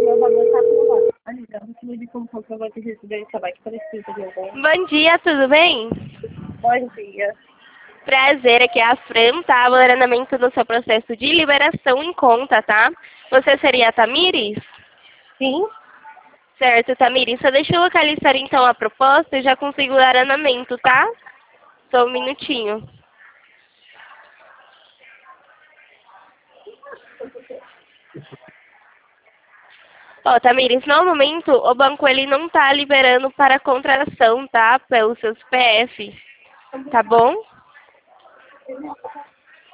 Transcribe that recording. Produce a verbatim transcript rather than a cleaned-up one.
meu valor está aprovado. Amiga, você me como comprovante de residência vai para escrita de alguém. Bom dia, tudo bem? Bom dia. Prazer, aqui é a Fran, tá? Aguardamento no seu processo de liberação em conta, tá? Você seria a Tamires? Sim? Certo, Tamires. Só deixa eu localizar então a proposta e já consigo dar andamento, tá? Só um minutinho. Ó, Tamires, no momento o banco ele não tá liberando para contratação, tá? Pelo seu C P F, tá bom?